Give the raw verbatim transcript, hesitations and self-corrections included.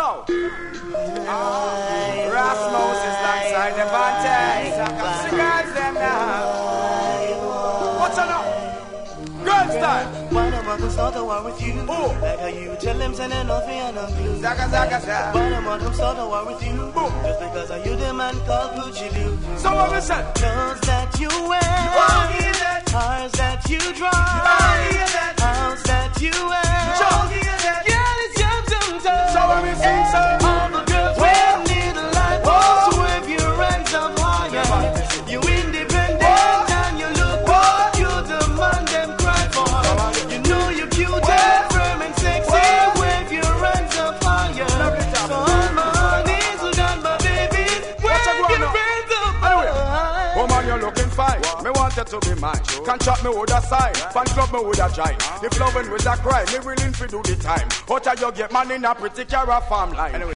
Yo! Rasmus is alongside the Vantage. Cigars them now. What's on up? Girl style. Why the man start a war with you? Oh. Like how you tell them sending off me and no clue. Zaga zaga zaga. Why the man start a war with you? Oh. Just because of you the man called Gucci Lou. So what we say? Clothes that you wear, Oh, hear that. cars that you drive, Oh, hear that. house that you wear. Joe, hear that. Girl, it's your tum-tum. So what we sing, sir? All the girls will need a light. Oh. So if you rank up higher, you independent and you look what you demand them cry for. You know you're cute and firm and sexy. Wave your hands up higher. So all my honeys who done my baby, wave your hands up higher. Oh man, you're looking fine. Me want you to be mine. Can't chop me with a sign. Fan club me with a jive. If loving with a cry, me willing to do the time. How you get man in a pretty car farm line. Anyway.